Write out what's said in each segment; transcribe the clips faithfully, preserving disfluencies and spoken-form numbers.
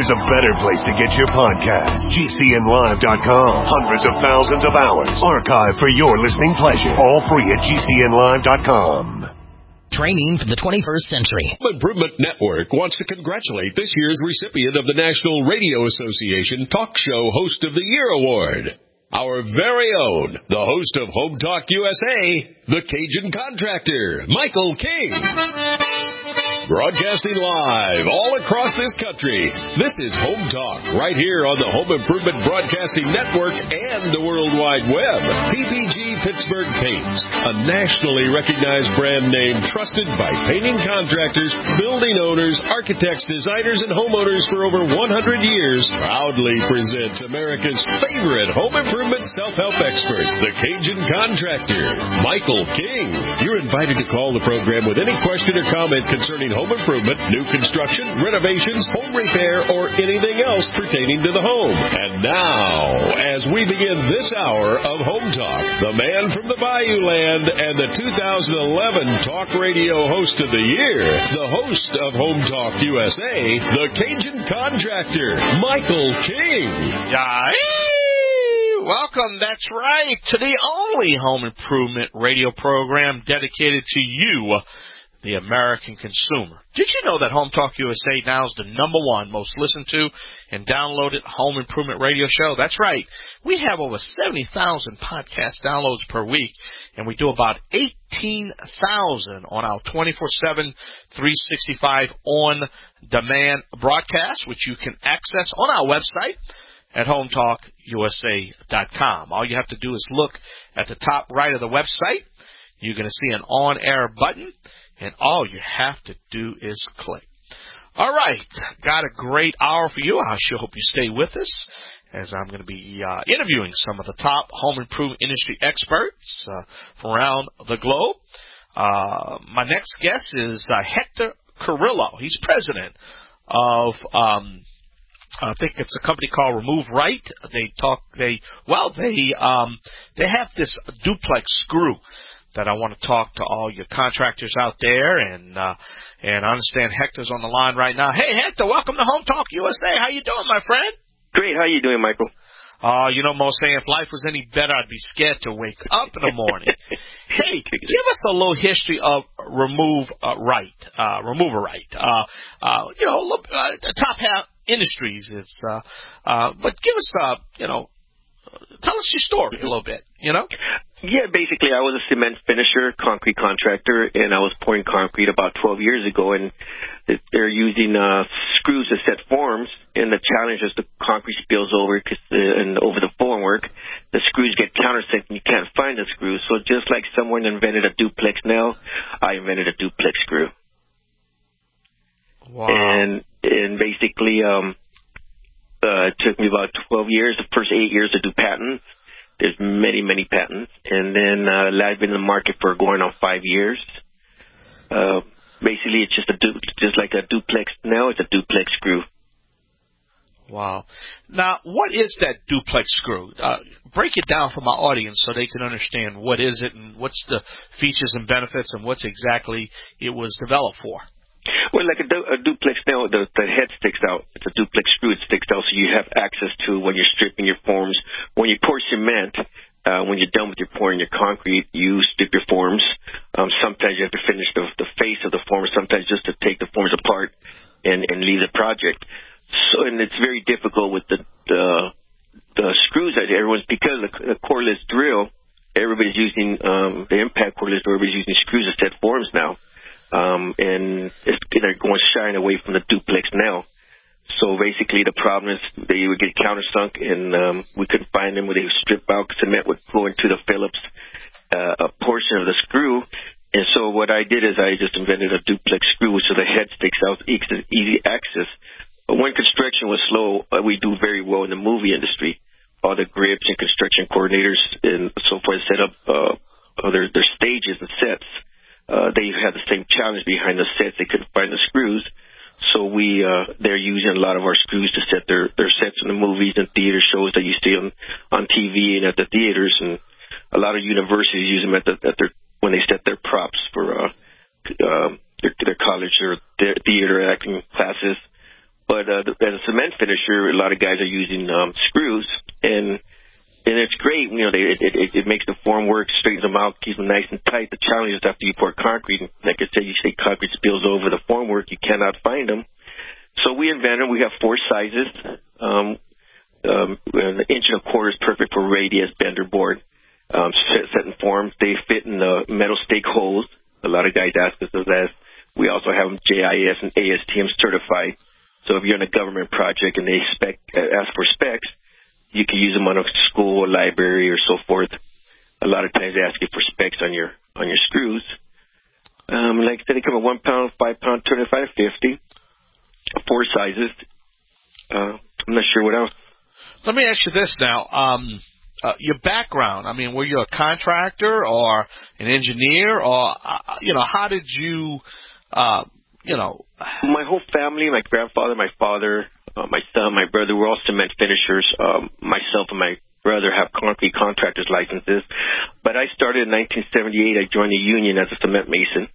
there's a better place to get your podcast. G C N live dot com. Hundreds of thousands of hours archived for your listening pleasure. All free at G C N live dot com. Training for the twenty-first century. Home Improvement Network wants to congratulate this year's recipient of the National Radio Association Talk Show Host of the Year Award. Our very own, the host of Home Talk U S A, the Cajun Contractor, Michael King. Broadcasting live all across this country, this is Home Talk, right here on the Home Improvement Broadcasting Network and the World Wide Web. P P G Pittsburgh Paints, a nationally recognized brand name trusted by painting contractors, building owners, architects, designers, and homeowners for over one hundred years, proudly presents America's favorite home improvement self-help expert, the Cajun Contractor, Michael King. You're invited to call the program with any question or comment concerning home improvement, new construction, renovations, home repair, or anything else pertaining to the home. And now, as we begin this hour of Home Talk, the man from the Bayou Land and the two thousand eleven Talk Radio Host of the Year, the host of Home Talk U S A, the Cajun Contractor, Michael King. Yeah. Welcome, that's right, to the only home improvement radio program dedicated to you, the American consumer. Did you know that Home Talk U S A now is the number one most listened to and downloaded home improvement radio show? That's right. We have over seventy thousand podcast downloads per week, and we do about eighteen thousand on our twenty-four seven, three sixty-five on-demand broadcast, which you can access on our website at home talk U S A dot com. All you have to do is look at the top right of the website. You're going to see an on-air button, and all you have to do is click. All right, got a great hour for you. I sure hope you stay with us, as I'm going to be uh, interviewing some of the top home improvement industry experts uh, from around the globe. Uh, my next guest is uh, Hector Carrillo. He's president of um, I think it's a company called Remove Right. They talk. They well, they um, they have this duplex screw that I want to talk to all your contractors out there, and uh, and I understand Hector's on the line right now. Hey, Hector, welcome to Home Talk U S A. How you doing, my friend? Great. How you doing, Michael? Uh, you know, Mo saying if life was any better, I'd be scared to wake up in the morning. Hey, give us a little history of Remove uh, Right, uh, Remover Right. Uh, uh, you know, look, uh, the top half industries is, uh, uh, but give us, uh, you know, tell us your story a little bit, you know? Yeah, basically, I was a cement finisher, concrete contractor, and I was pouring concrete about twelve years ago, and they're using uh, screws to set forms, and the challenge is the concrete spills over cause, uh, and over the formwork. The screws get countersunk, and you can't find the screws. So just like someone invented a duplex nail, I invented a duplex screw. Wow. And and basically, um, uh, it took me about twelve years, the first eight years to do patents. There's many, many patents. And then uh, I've been in the market for going on five years. Uh, basically, it's just a du- just like a duplex nail. It's a duplex screw. Wow. Now, what is that duplex screw? Uh, break it down for my audience so they can understand what is it and what's the features and benefits and what's exactly it was developed for. Well, like a, du- a duplex nail, the, the head sticks out. It's a duplex screw. It sticks out, so you have access to when you're stripping your forms. When you pour cement, uh, when you're done with your pouring your concrete, you strip your forms. Um, sometimes you have to finish the, the face of the form, sometimes just to take the forms apart and, and leave the project. So, and it's very difficult with the the, the screws that everyone's, because the, the cordless drill, everybody's using um, the impact cordless drill, everybody's using screws to set forms now. Um, and it's, they're going shying away from the duplex nail. So basically the problem is they would get countersunk, and um, we couldn't find them where they would strip out. Cement would flow into the Phillips, uh, a portion of the screw. And so what I did is I just invented a duplex screw, so the head sticks out, easy access. But when construction was slow, uh, we do very well in the movie industry. All the grips and construction coordinators and so forth set up uh, their, their stages and sets. Uh, they had the same challenge behind the sets. They couldn't find the screws. So we, uh, they're using a lot of our screws to set their, their sets in the movies and theater shows that you see on, on T V and at the theaters. And a lot of universities use them at, the, at their, when they set their props for, uh, uh, their, their college or their theater acting classes. but uh, as a cement finisher, a lot of guys are using um, screws, and and it's great. You know, they, it, it it makes the form work, straightens them out, keeps them nice and tight. The challenge is after you pour concrete, and like I said, you say concrete spills over the form work, you cannot find them. So we invented. We have four sizes. Um, um, an inch and a quarter is perfect for radius bender board. Um, set, set in forms. They fit in the metal stake holes. A lot of guys ask us those as. We also have them J I S and A S T M certified. So if you're in a government project and they spec, ask for specs, you can use them on a school or library or so forth. A lot of times they ask you for specs on your on your screws. Um, like I said, they come in one pound, five pound, twenty-five, fifty. Four sizes. Uh, I'm not sure what else. Let me ask you this now. Um, Uh, your background, I mean, were you a contractor or an engineer, or, uh, you know, how did you, uh, you know? My whole family, my grandfather, my father, uh, my son, my brother, we're all cement finishers. Um, myself and my brother have concrete contractor's licenses. But I started in nineteen seventy-eight. I joined the union as a cement mason.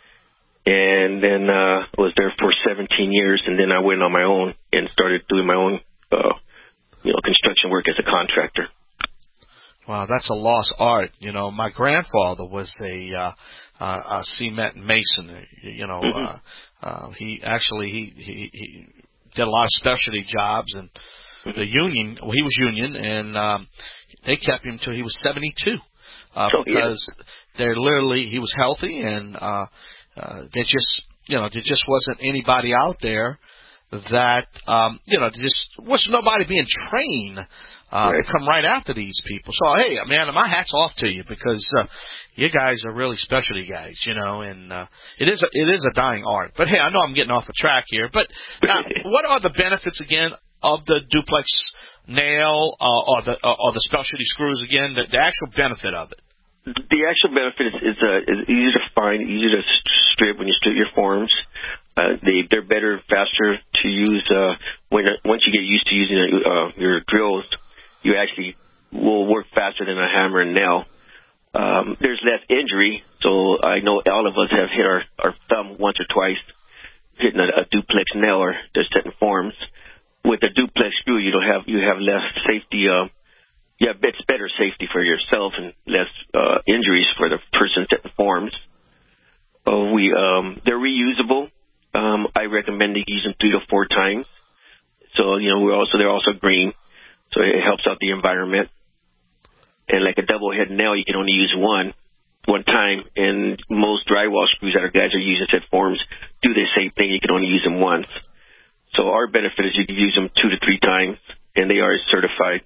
And then uh, was there for seventeen years, and then I went on my own and started doing my own, uh, you know, construction work as a contractor. Wow, that's a lost art. You know, my grandfather was a, uh, uh, a cement mason. You know, mm-hmm. uh, uh, he actually he, he he did a lot of specialty jobs, and mm-hmm. the union. Well, he was union, and um, they kept him till he was seventy-two uh, so, because yeah. they're literally he was healthy, and uh, uh, there just you know there just wasn't anybody out there that um, you know there just was nobody being trained. Uh, right. to come right after these people. So, hey, man, my hat's off to you because uh, you guys are really specialty guys, you know, and uh, it is a, it is a dying art. But, hey, I know I'm getting off the track here. But now, what are the benefits, again, of the duplex nail uh, or the uh, or the specialty screws, again, the, the actual benefit of it? The actual benefit is, is, uh, is easy to find, easy to strip when you strip your forms. Uh, they, they're better, faster to use uh, when once you get used to using uh, your drills. You actually will work faster than a hammer and nail. Um, there's less injury, so I know all of us have hit our, our thumb once or twice hitting a, a duplex nail or just setting forms. With a duplex screw, you don't have you have less safety. Uh, you have it's better safety for yourself and less uh, injuries for the person setting forms. Uh, we um, they're reusable. Um, I recommend to use them three to four times. So you know we're also they're also green. So it helps out the environment. And like a double head nail, you can only use one, one time. And most drywall screws that our guys are using set forms do the same thing. You can only use them once. So our benefit is you can use them two to three times, and they are certified.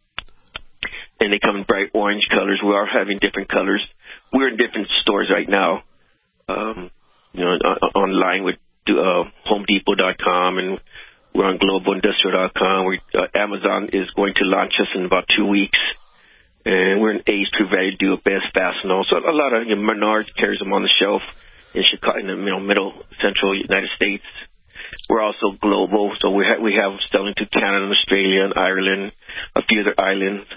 And they come in bright orange colors. We are having different colors. We're in different stores right now, um, you know, online with uh, Home Depot dot com, and we're on Global Industrial dot com. We, uh, Amazon is going to launch us in about two weeks. And we're in Ace, True Value, Do It Best, Fastenal. So a lot of, you know, Menards carries them on the shelf in Chicago, in the you know, middle, central United States. We're also global. So we, ha- we have selling to Canada, Australia, and Ireland, a few other islands.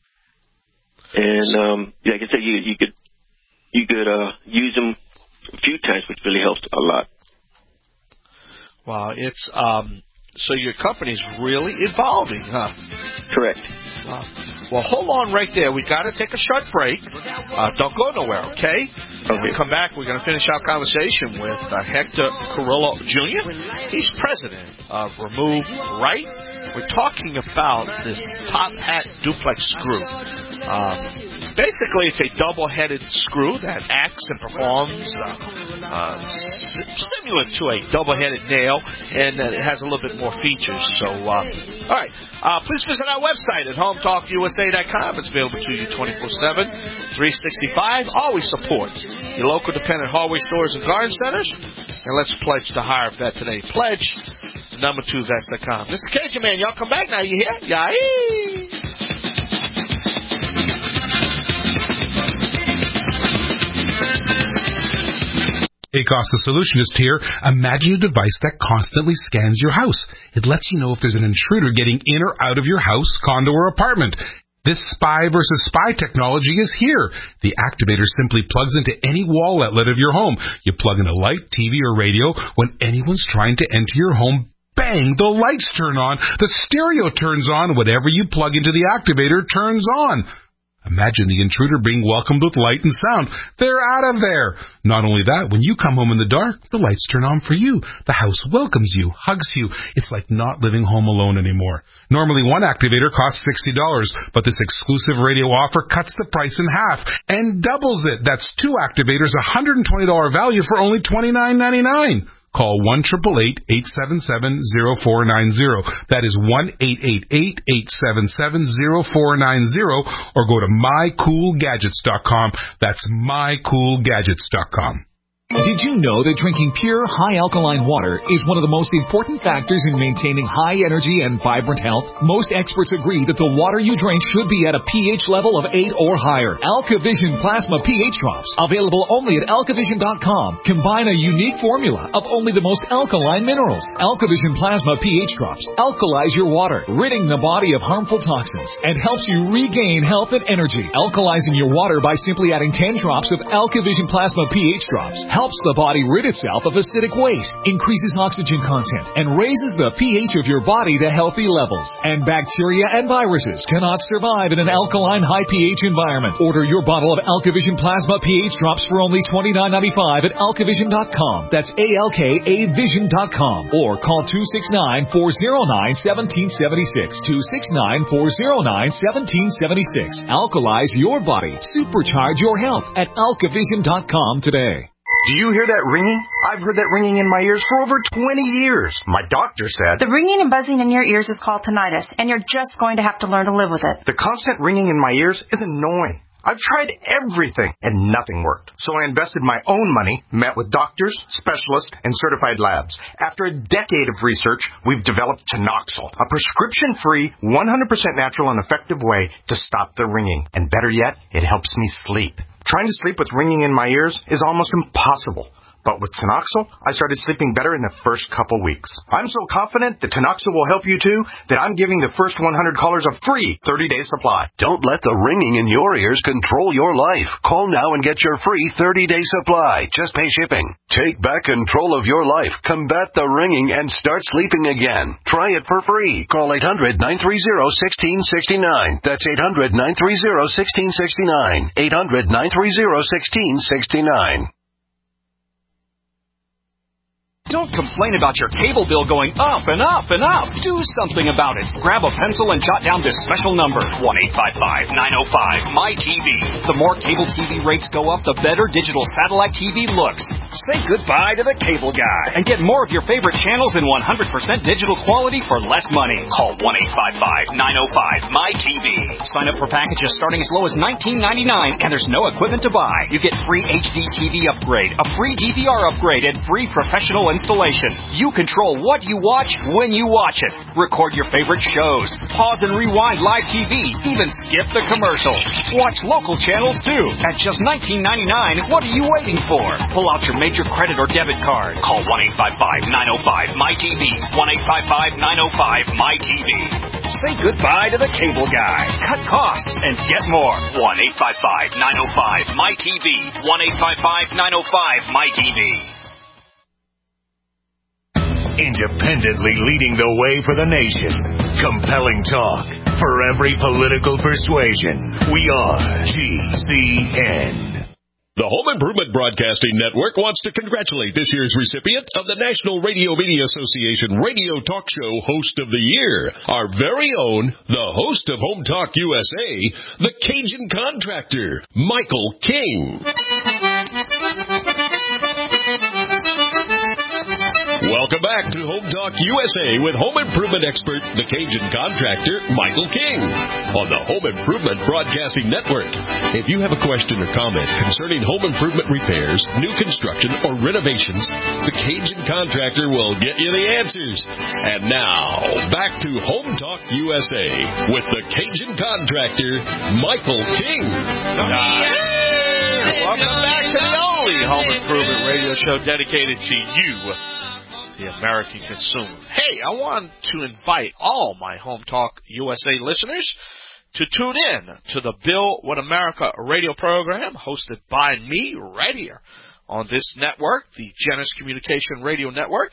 And um, like I said, you, you could you could uh, use them a few times, which really helps a lot. Wow, it's... um. So your company's really evolving, huh? Correct. Wow. Well, hold on right there. We got to take a short break. Uh, don't go nowhere, okay? Okay. When we come back, we're going to finish our conversation with uh, Hector Carrillo Junior He's president of Remove Right. We're talking about this top hat duplex screw. Um, basically, it's a double-headed screw that acts and performs uh, uh, similar to a double-headed nail, and uh, it has a little bit more features. So, uh, all right. Uh, please visit our website at home talk U S A dot com. It's available to you twenty-four seven, three sixty-five. Always support your local dependent hardware stores and garden centers. And let's pledge to hire a vet today. Pledge number two vets dot com. This is Cajun Man. Y'all come back now. You hear? Yay! ACOS, the solutionist here. Imagine a device that constantly scans your house. It lets you know if there's an intruder getting in or out of your house, condo, or apartment. This spy versus spy technology is here. The activator simply plugs into any wall outlet of your home. You plug in a light, T V, or radio when anyone's trying to enter your home. bang, the lights turn on, the stereo turns on, whatever you plug into the activator turns on. Imagine the intruder being welcomed with light and sound. They're out of there. Not only that, when you come home in the dark, the lights turn on for you. The house welcomes you, hugs you. It's like not living home alone anymore. Normally, one activator costs sixty dollars, but this exclusive radio offer cuts the price in half and doubles it. That's two activators, one hundred twenty dollars value for only twenty-nine ninety-nine. Call one eight eight eight, eight seven seven, zero four nine zero. That is one eight eight eight, eight seven seven, zero four nine zero, or go to my cool gadgets dot com. That's my cool gadgets dot com. Did you know that drinking pure, high-alkaline water is one of the most important factors in maintaining high energy and vibrant health? Most experts agree that the water you drink should be at a pH level of eight or higher. AlkaVision Plasma pH Drops, available only at alkavision dot com, combine a unique formula of only the most alkaline minerals. AlkaVision Plasma pH Drops alkalize your water, ridding the body of harmful toxins, and helps you regain health and energy. Alkalizing your water by simply adding ten drops of AlkaVision Plasma pH Drops helps the body rid itself of acidic waste, increases oxygen content, and raises the pH of your body to healthy levels. And bacteria and viruses cannot survive in an alkaline high pH environment. Order your bottle of AlkaVision Plasma pH Drops for only twenty-nine ninety-five at alkavision dot com. That's A L K A vision dot com. Or call two six nine, four zero nine, one seven seven six. two six nine, four zero nine, one seven seven six. Alkalize your body. Supercharge your health at alkavision dot com today. Do you hear that ringing? I've heard that ringing in my ears for over twenty years. My doctor said... The ringing and buzzing in your ears is called tinnitus, and you're just going to have to learn to live with it. The constant ringing in my ears is annoying. I've tried everything, and nothing worked. So I invested my own money, met with doctors, specialists, and certified labs. After a decade of research, we've developed Tinoxil, a prescription-free, one hundred percent natural and effective way to stop the ringing. And better yet, it helps me sleep. Trying to sleep with ringing in my ears is almost impossible. But with Tinoxil, I started sleeping better in the first couple weeks. I'm so confident that Tinoxil will help you too that I'm giving the first one hundred callers a free thirty-day supply. Don't let the ringing in your ears control your life. Call now and get your free thirty-day supply. Just pay shipping. Take back control of your life. Combat the ringing and start sleeping again. Try it for free. Call eight hundred, nine three zero, one six six nine. That's eight hundred, nine three zero, one six six nine. eight hundred, nine three zero, one six six nine. Don't complain about your cable bill going up and up and up. Do something about it. Grab a pencil and jot down this special number, one eight five five, nine oh five, M Y T V. The more cable T V rates go up, the better digital satellite T V looks. Say goodbye to the cable guy and get more of your favorite channels in one hundred percent digital quality for less money. Call one eight five five, nine oh five, M Y T V. Sign up for packages starting as low as nineteen ninety-nine, and there's no equipment to buy. You get free H D T V upgrade, a free D V R upgrade, and free professional installation. You control what you watch when you watch it. Record your favorite shows. Pause and rewind live T V. Even skip the commercials. Watch local channels too. At just nineteen ninety-nine, what are you waiting for? Pull out your major credit or debit card. Call one eight five five, nine oh five, M Y T V. one eight five five, nine oh five, M Y T V. Say goodbye to the cable guy. Cut costs and get more. one eight five five, nine oh five, M Y T V. one eight five five, nine oh five, M Y T V. Independently leading the way for the nation. Compelling talk for every political persuasion. We are G C N. The Home Improvement Broadcasting Network wants to congratulate this year's recipient of the National Radio Media Association Radio Talk Show Host of the Year, our very own, the host of Home Talk U S A, the Cajun Contractor, Michael King. Welcome back to Home Talk U S A with home improvement expert, the Cajun Contractor, Michael King, on the Home Improvement Broadcasting Network. If you have a question or comment concerning home improvement repairs, new construction, or renovations, the Cajun Contractor will get you the answers. And now, back to Home Talk U S A with the Cajun Contractor, Michael King. Hey, welcome back to the only home improvement radio show dedicated to you, the American consumer. Hey, I want to invite all my Home Talk U S A listeners to tune in to the Bill with America radio program hosted by me right here on this network, the Genesis Communication Radio Network.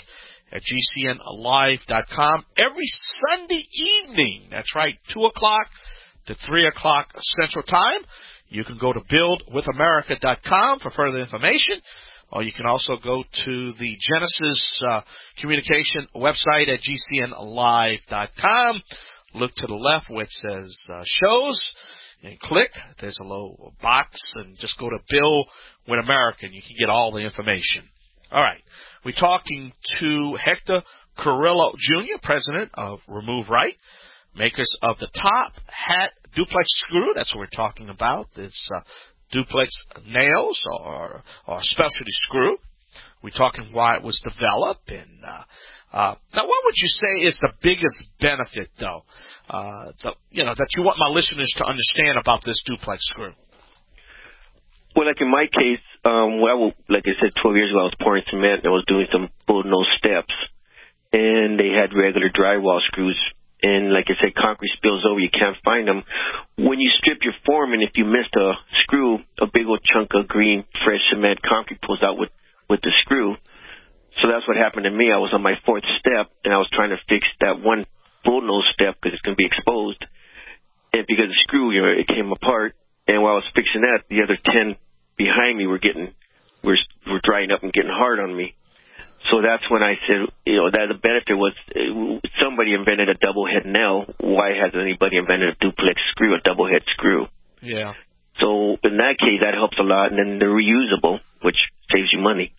at G C N live dot com every Sunday evening. That's right, two o'clock to three o'clock Central Time. You can go to build with america dot com for further information, or you can also go to the Genesis uh, Communication website at G C N live dot com. Look to the left where it says uh, shows, and click. There's a little box, and just go to Bill with America, and you can get all the information. All right. We're talking to Hector Carrillo Junior, president of Remove Right, makers of the Top Hat Duplex Screw. That's what we're talking about. This uh, duplex nails or, or specialty screw. We're talking why it was developed. And uh, uh, now, what would you say is the biggest benefit, though, uh, the, you know, that you want my listeners to understand about this duplex screw? Well, like in my case, um, well, like I said, twelve years ago, I was pouring cement and I was doing some bull-nose steps, and they had regular drywall screws. And like I said, concrete spills over, you can't find them. When you strip your form, and if you missed a screw, a big old chunk of green, fresh cement concrete pulls out with, with the screw. So that's what happened to me. I was on my fourth step, and I was trying to fix that one bull-nose step because it's going to be exposed. And because the screw, you know, it came apart. And while I was fixing that, the other ten behind me were getting, were, were drying up and getting hard on me. So that's when I said, you know, that the benefit was uh, somebody invented a double head nail. Why hasn't anybody invented a duplex screw, a double head screw? Yeah. So in that case, that helps a lot. And then they're reusable, which saves you money.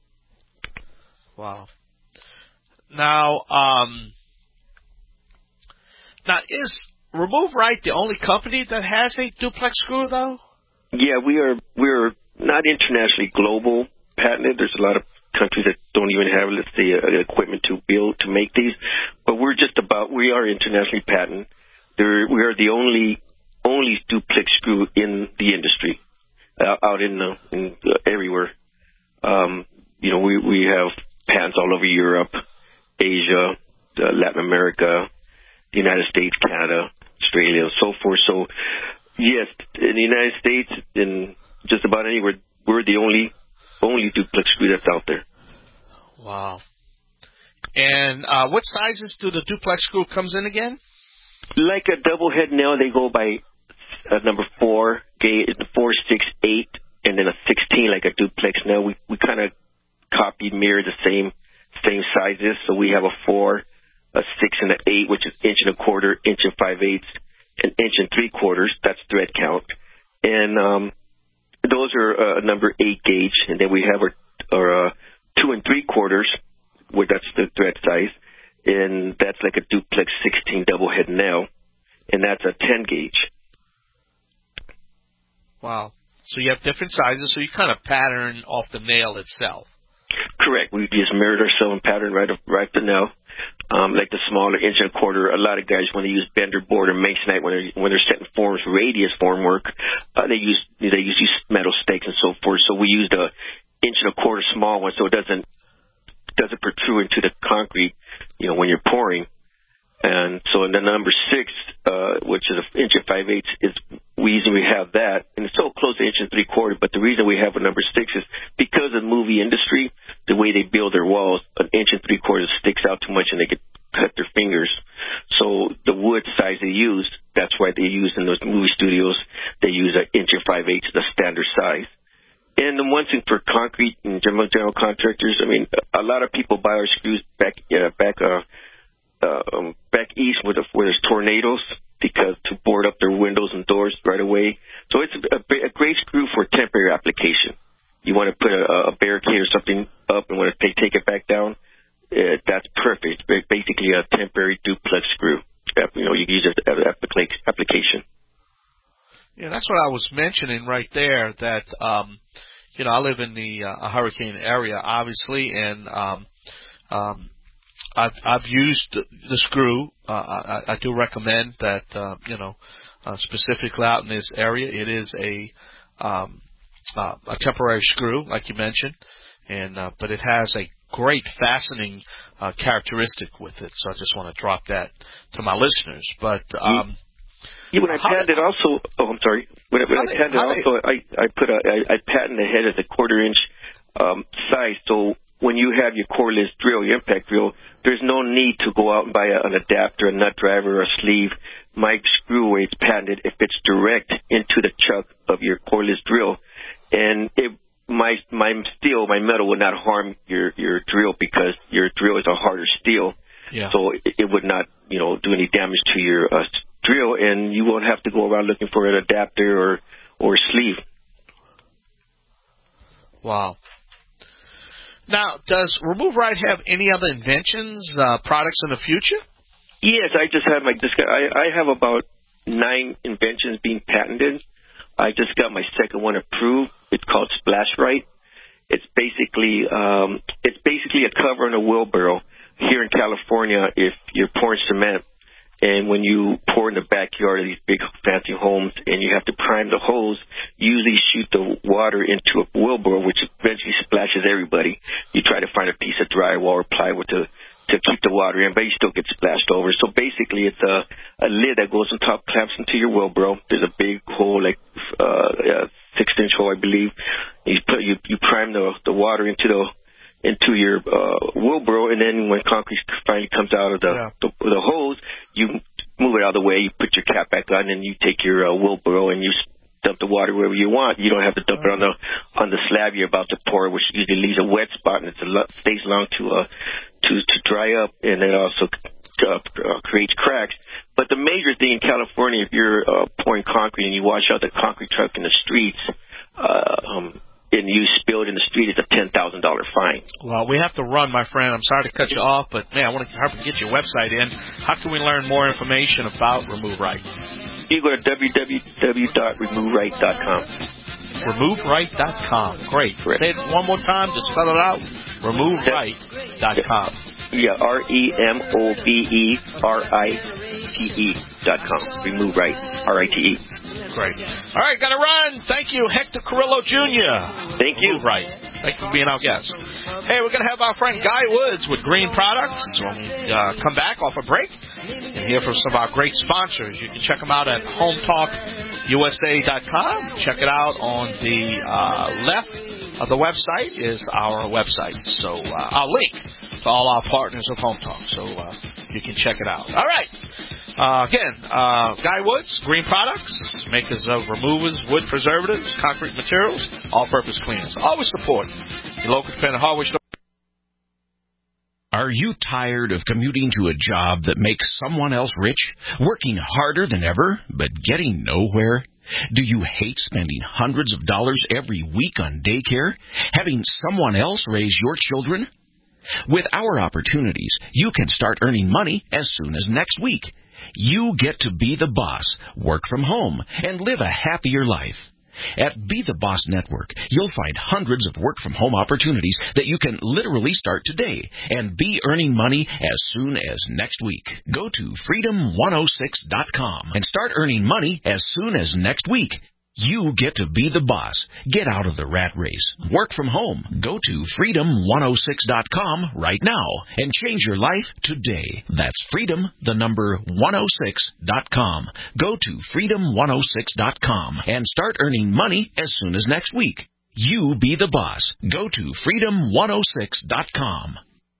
Wow. Now, um, now is Remove Right the only company that has a duplex screw, though? Yeah, we are. We're not internationally global patented. There's a lot of countries that don't even have, let's say, uh, equipment to build to make these. But we're just about. We are internationally patented. There, we are the only only duplex screw in the industry, uh, out in, uh, in uh, everywhere. Um, you know, we we have patents all over Europe, Asia, uh, Latin America, the United States, Canada, Australia, and so forth. So, yes, in the United States, in just about anywhere, we're the only only duplex screw that's out there. Wow. And uh, what sizes do the duplex screw comes in again? Like a double head nail, they go by uh, number four, gauge, four, six, eight, and then a sixteen, like a duplex nail. We we kind of copied, mirrored the same same sizes. So we have a four, a six, and an eight, which is inch and a quarter, inch and five eighths, an inch and three quarters. That's thread count. And um, those are uh, number eight gauge. And then we have our, our uh, two and three quarters, where that's the thread size. And that's like a duplex sixteen double head nail. And that's a ten gauge. Wow. So you have different sizes, so you kind of pattern off the nail itself. Correct. We just mirrored ourselves and patterned right, right the nail. Um, like the smaller inch and a quarter, a lot of guys, when they use bender board or masonite, when they're, when they're setting forms, radius form work, uh, they use they use these metal stakes and so forth. So we used a inch and a quarter small one, so it doesn't doesn't protrude into the concrete, you know, when you're pouring. And so in the number six, uh, which is an inch and five eighths, is we usually have that, and it's so close to inch and three quarter. But the reason we have a number six is because of the movie industry, the way they build their walls, an inch and three quarters sticks out too much, and they could cut their fingers. So the wood size they use, that's why they use in those movie studios, they use an inch and five eighths, the standard size. And the one thing for concrete and general general contractors, I mean, a lot of people buy our screws back uh, back. Uh, Uh, um, back east where, the, where there's tornadoes, because to board up their windows and doors right away. So it's a, a, a great screw for temporary application. You want to put a, a barricade or something up and want to take, take it back down, uh, that's perfect. It's basically a temporary duplex screw. You know, you can use it as an application. Yeah, that's what I was mentioning right there, that, um, you know, I live in the uh, hurricane area, obviously, and um, um, I've, I've used the screw. Uh, I, I do recommend that, uh, you know, uh, specifically out in this area, it is a um, uh, a temporary screw, like you mentioned, and uh, but it has a great fastening uh, characteristic with it. So I just want to drop that to my listeners. But um, yeah, when I patented also, oh, I'm sorry. When, when I patented also, I, I put a, I, I patented the head as a quarter inch um, size. So when you have your cordless drill, your impact drill, there's no need to go out and buy a, an adapter, a nut driver, or a sleeve. My screw weight is patented. It fits direct into the chuck of your cordless drill, and it, my my steel, my metal, will not harm your your drill because your drill is a harder steel. Yeah. So it, it would not, you know, do any damage to your uh, drill, and you won't have to go around looking for an adapter or or sleeve. Wow. Now, does Remove Right have any other inventions, uh, products in the future? Yes, I just had my. I, I have about nine inventions being patented. I just got my second one approved. It's called Splash Right. It's basically um, it's basically a cover on a wheelbarrow. Here in California, if you're pouring cement, and when you pour in the backyard of these big fancy homes and you have to prime the hose, you usually shoot the water into a wheelbarrow, which eventually splashes everybody. You try to find a piece of drywall or plywood to, to keep the water in, but you still get splashed over. So basically it's a, a lid that goes on top, clamps into your wheelbarrow. There's a big hole, like uh, a six-inch hole, I believe. You put you, you prime the, the water into the into your uh, wheelbarrow, and then when concrete finally comes out of the, yeah. the the hose, you move it out of the way, you put your cap back on, and you take your uh, wheelbarrow and you dump the water wherever you want. You don't have to dump it on the on the slab you're about to pour, which usually leaves a wet spot, and it stays long to uh to to dry up, and it also uh, uh, creates cracks. But the major thing in California, if you're uh, pouring concrete and you wash out the concrete truck in the streets, uh, um, and you spill it in the street, it's a ten thousand dollars fine. Well, we have to run, my friend. I'm sorry to cut you off, but, man, I want to help get your website in. How can we learn more information about Remove Right? You go to w w w dot remove right dot com. remove right dot com. Great. Correct. Say it one more time. Just spell it out. remove right dot com. Yeah, R E M O V E R I T E dot com. Remove Right, R I T E. Great. All right, got to run. Thank you, Hector Carrillo Junior Thank you. Remove Right. Thank you for being our guest. Hey, we're going to have our friend Guy Woods with Green Products when we uh, come back off a break and hear from some of our great sponsors. You can check them out at home talk u s a dot com. Check it out on the uh, left of the website is our website. So uh, our link to all our partners of Home Talk. So uh, you can check it out. All right. Uh, again, uh, Guy Woods, Green Products, makers of removers, wood preservatives, concrete materials, all-purpose cleaners. Always support your local independent hardware store. Are you tired of commuting to a job that makes someone else rich, working harder than ever, but getting nowhere? Do you hate spending hundreds of dollars every week on daycare, having someone else raise your children? With our opportunities, you can start earning money as soon as next week. You get to be the boss, work from home, and live a happier life. At Be the Boss Network, you'll find hundreds of work-from-home opportunities that you can literally start today and be earning money as soon as next week. Go to freedom one oh six dot com and start earning money as soon as next week. You get to be the boss. Get out of the rat race. Work from home. Go to freedom one oh six dot com right now and change your life today. That's freedom, the number one oh six dot com. Go to freedom one oh six dot com and start earning money as soon as next week. You be the boss. Go to freedom one oh six dot com.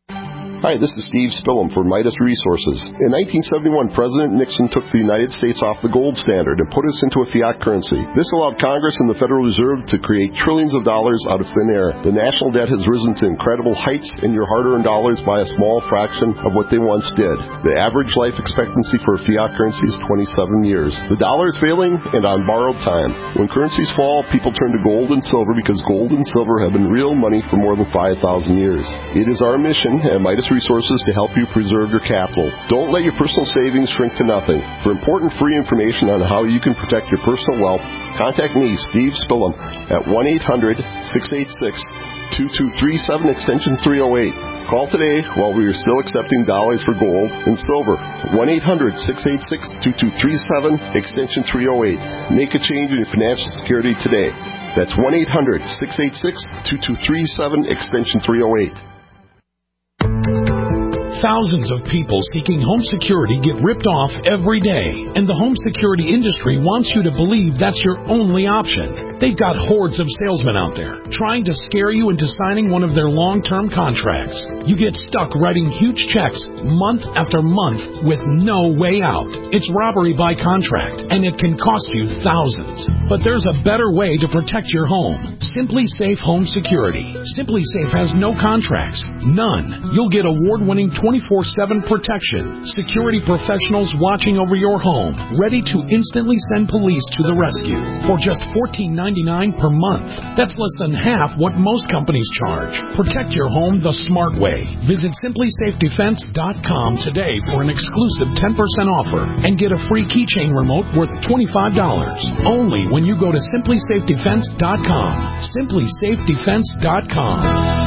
Hi, this is Steve Spillum for Midas Resources. In nineteen seventy-one, President Nixon took the United States off the gold standard and put us into a fiat currency. This allowed Congress and the Federal Reserve to create trillions of dollars out of thin air. The national debt has risen to incredible heights, and your hard-earned dollars buy a small fraction of what they once did. The average life expectancy for a fiat currency is twenty-seven years. The dollar is failing and on borrowed time. When currencies fall, people turn to gold and silver because gold and silver have been real money for more than five thousand years. It is our mission at Midas Resources to help you preserve your capital. Don't let your personal savings shrink to nothing. For important free information on how you can protect your personal wealth, contact me, Steve Spillum, at one eight hundred six eight six two two three seven, extension three oh eight. Call today while we are still accepting dollars for gold and silver. one eight hundred six eight six two two three seven, extension three oh eight. Make a change in your financial security today. That's one eight hundred six eight six two two three seven, extension three oh eight. Thousands of people seeking home security get ripped off every day, and the home security industry wants you to believe that's your only option. They've got hordes of salesmen out there trying to scare you into signing one of their long-term contracts. You get stuck writing huge checks month after month with no way out. It's robbery by contract, and it can cost you thousands. But there's a better way to protect your home. Simply Safe Home Security. Simply Safe has no contracts. None. You'll get award-winning twenty-four seven protection. Security professionals watching over your home, ready to instantly send police to the rescue for just fourteen ninety-nine per month. That's less than half what most companies charge. Protect your home the smart way. Visit simply safe defense dot com today for an exclusive ten percent offer and get a free keychain remote worth twenty-five dollars. Only when you go to simply safe defense dot com. simply safe defense dot com.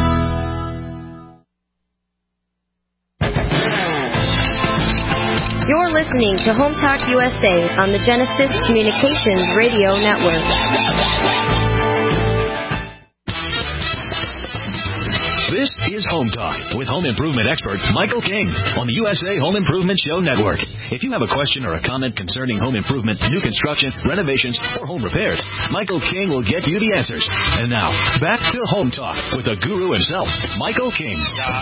You're listening to Home Talk U S A on the Genesis Communications Radio Network. This is Home Talk with home improvement expert Michael King on the U S A Home Improvement Show Network. If you have a question or a comment concerning home improvement, new construction, renovations, or home repairs, Michael King will get you the answers. And now, back to Home Talk with the guru himself, Michael King.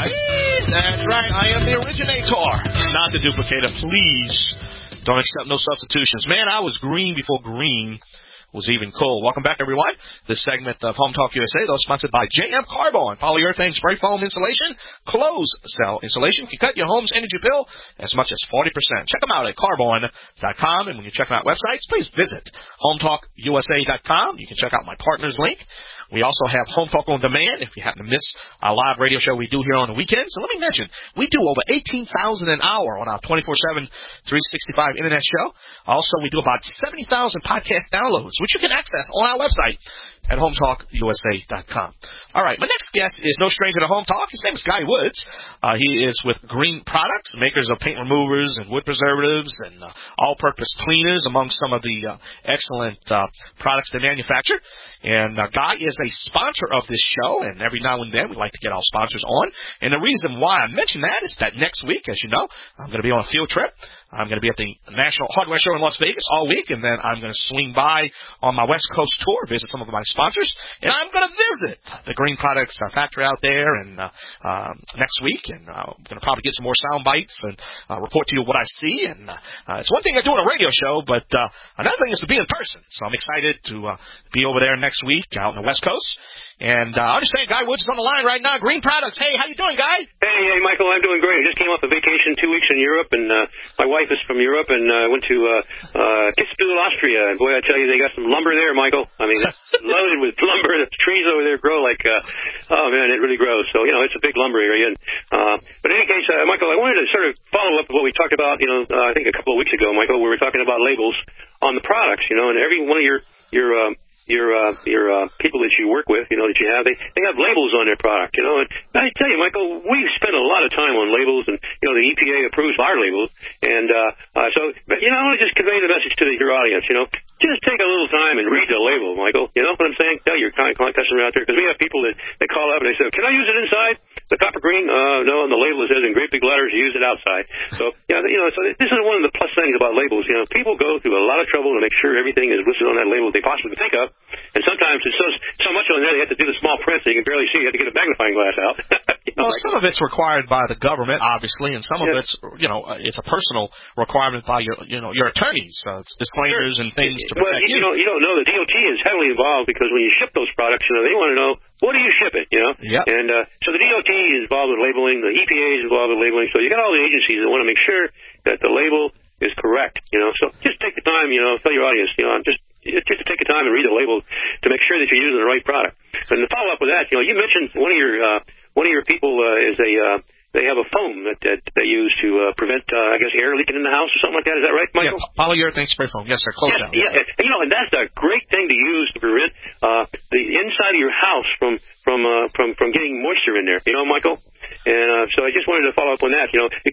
That's right. I am the originator, not the duplicator. Please don't accept no substitutions. Man, I was green before green was even cool. Welcome back, everyone. This segment of Home Talk U S A, though, sponsored by J M Carbon. Polyurethane spray foam insulation, close cell insulation can cut your home's energy bill as much as forty percent. Check them out at carbon dot com, and when you check out websites, please visit home talk u s a dot com. You can check out my partner's link. We also have Home Talk on Demand. If you happen to miss our live radio show we do here on the weekends. So let me mention, we do over eighteen thousand an hour on our twenty-four seven, three sixty-five internet show. Also, we do about seventy thousand podcast downloads, which you can access on our website at home talk u s a dot com. All right, my next guest is no stranger to Home Talk. His name is Guy Woods. Uh, he is with Green Products, makers of paint removers and wood preservatives and uh, all-purpose cleaners, among some of the uh, excellent uh, products they manufacture. And uh, Guy is a sponsor of this show, and every now and then we like to get our sponsors on. And the reason why I mention that is that next week, as you know, I'm going to be on a field trip. I'm going to be at the National Hardware Show in Las Vegas all week, and then I'm going to swing by on my West Coast tour, visit some of my sponsors, and I'm going to visit the Green Products uh, factory out there and uh, um, next week, and uh, I'm going to probably get some more sound bites and uh, report to you what I see. And uh, it's one thing I do on a radio show, but uh, another thing is to be in person. So I'm excited to uh, be over there next week out on the West Coast. And uh, I understand Guy Woods is on the line right now. Green Products. Hey, how you doing, Guy? Hey, hey, Michael. I'm doing great. I just came off a vacation two weeks in Europe, and uh, my wife is from Europe, and I uh, went to uh, uh, Kitzbühel, Austria. And boy, I tell you, they got some lumber there, Michael. I mean, it's loaded with lumber. The trees over there grow like, uh, oh man, it really grows. So, you know, it's a big lumber area. And, uh, but in any case, uh, Michael, I wanted to sort of follow up with what we talked about, you know, uh, I think a couple of weeks ago, Michael. We were talking about labels on the products, you know, and every one of your, your, um, your uh, your uh, people that you work with, you know, that you have, they, they have labels on their product, you know. And I tell you, Michael, we spend a lot of time on labels, and, you know, the E P A approves our labels. And uh, uh, so, but, you know, I want to just convey the message to the, your audience, you know. Just take a little time and read the label, Michael. You know what I'm saying? Tell your client customer out there, because we have people that, that call up and they say, can I use it inside? The copper green? Uh, no, on the label it says in great big letters, use it outside. So, yeah, you know, so this is one of the plus things about labels. You know, people go through a lot of trouble to make sure everything is listed on that label that they possibly think of. And sometimes it's so, so much on there, they have to do the small print so you can barely see. You have to get a magnifying glass out. you know, well, some of it's required by the government, obviously, and some of yeah. it's, you know, it's a personal requirement by your, you know, your attorneys. So it's disclaimers sure. and things to protect well, you. you. Know, you don't know the D O T is heavily involved, because when you ship those products, you know, they want to know, what do you ship it, you know? Yep. And uh, so the D O T is involved with labeling, the E P A is involved with labeling, so you got all the agencies that want to make sure that the label is correct, you know? So just take the time, you know, tell your audience, you know, just just to take the time and read the label to make sure that you're using the right product. And to follow up with that, you know, you mentioned one of your uh, one of your people uh, is a uh, they have a foam that, that they use to uh, prevent, uh, I guess, air leaking in the house or something like that. Is that right, Michael? Yeah, polyurethane spray foam. Yes, sir. Close yeah, down. Yeah, yes, you know, and that's a great thing to use to prevent uh, the inside of your house from from uh, from from getting moisture in there. You know, Michael. And uh, so I just wanted to follow up on that, you know, because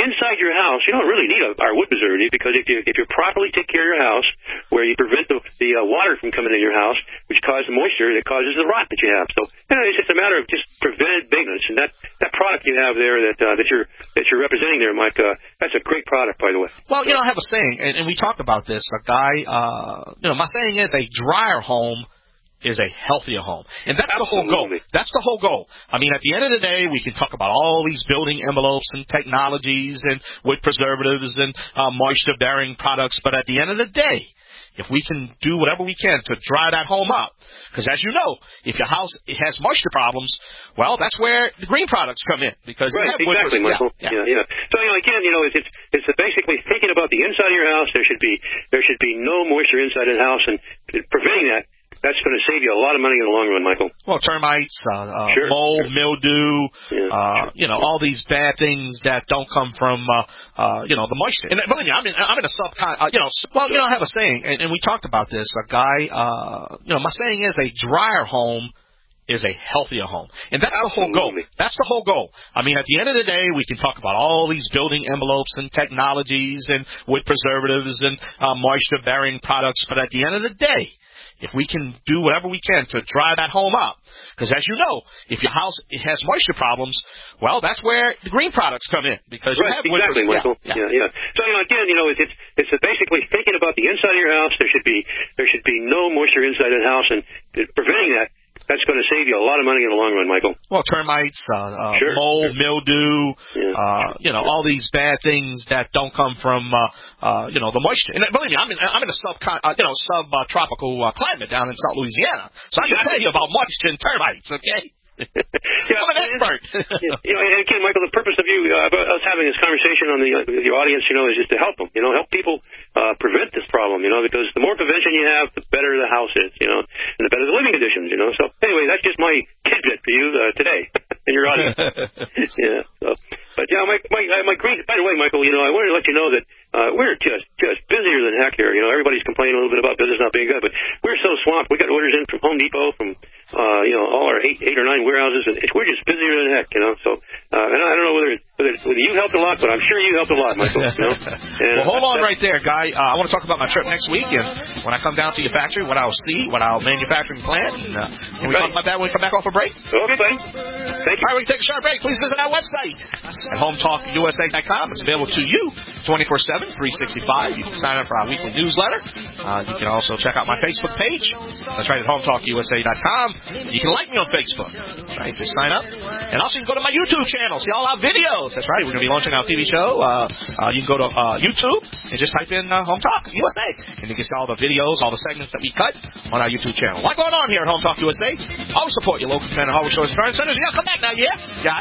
inside your house, you don't really need a, our wood preservative because if you if you properly take care of your house, where you prevent the, the uh, water from coming in your house, which causes moisture, that causes the rot that you have. So you know, it's just a matter of just preventive maintenance. And that, that product you have there that uh, that you're that you're representing there, Mike, uh, that's a great product, by the way. Well, you know, I have a saying, and, and we talked about this. A guy, uh, you know, my saying is a drier home is a healthier home. And that's Absolutely. the whole goal. That's the whole goal. I mean, at the end of the day, we can talk about all these building envelopes and technologies and wood preservatives and uh, moisture-bearing products, but at the end of the day, if we can do whatever we can to dry that home up, because as you know, if your house has moisture problems, well, that's where the green products come in. Because right, you have exactly, wood, Michael. Yeah, yeah, yeah. So you know, again, you know, it's it's, it's basically thinking about the inside of your house. There should be there should be no moisture inside of the house, and preventing that. That's going to save you a lot of money in the long run, Michael. Well, termites, uh, uh, sure, mold, sure. mildew, yeah, uh, sure. you know, all these bad things that don't come from, uh, uh, you know, the moisture. And believe me, I'm in, I'm in a sub, uh, you know, well, you know, I have a saying, and, and we talked about this. A guy, uh, you know, my saying is a drier home is a healthier home. And that's Absolutely. the whole goal. That's the whole goal. I mean, at the end of the day, we can talk about all these building envelopes and technologies and wood preservatives and uh, moisture-bearing products, but at the end of the day, if we can do whatever we can to dry that home up, because as you know, if your house has moisture problems, well, that's where the green products come in. Because right, you have exactly, wood, Michael. Yeah, yeah, yeah. So you know, again, you know, it's it's basically thinking about the inside of your house. There should be there should be no moisture inside of the house, and preventing that. That's going to save you a lot of money in the long run, Michael. Well, termites, uh, uh, sure, mold, sure. mildew, yeah. uh, you know, all these bad things that don't come from, uh, uh, you know, the moisture. And believe me, I'm in, I'm in a sub, uh, you know, sub-tropical uh, climate down in South Louisiana, so I can tell you about moisture and termites. Okay. yeah, I'm an expert. yeah, you know, and again, Michael, the purpose of you uh, about us having this conversation on the uh, the audience, you know, is just to help them. You know, help people uh, prevent this problem. You know, because the more prevention you have, the better the house is. You know, and the better the living conditions. You know. So anyway, that's just my tidbit for you uh, today in your audience. yeah. So, but yeah, my my my great. By the way, Michael, you know, I wanted to let you know that. Uh, we're just, just busier than heck here. You know, everybody's complaining a little bit about business not being good, but we're so swamped. We got orders in from Home Depot, from, uh, you know, all our eight, eight or nine warehouses, and it's, we're just busier than heck, you know. So, uh, and I don't know whether, whether, whether you helped a lot, but I'm sure you helped a lot, Michael. You know? And, well, hold on uh, right there, Guy. Uh, I want to talk about my trip next week, and when I come down to your factory, what I'll see, what I'll manufacturing plant, and uh, can we right. talk about that when we come back off a break? Okay, buddy. Thank you. All right, we can take a short break. Please visit our website at home talk U S A dot com. It's available to you twenty-four seven, three sixty-five. You can sign up for our weekly newsletter. Uh, you can also check out my Facebook page. That's right, at home talk U S A dot com. You can like me on Facebook. That's right, just sign up. And also you can go to my YouTube channel, see all our videos. That's right, we're going to be launching our T V show. Uh, uh, you can go to uh, YouTube and just type in uh, Home Talk U S A. And you can see all the videos, all the segments that we cut on our YouTube channel. A lot going on here at Home Talk U S A. Always support your local independent hardware stores and garden centers. Yeah, come back now, yeah? Yeah.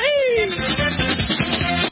Hey.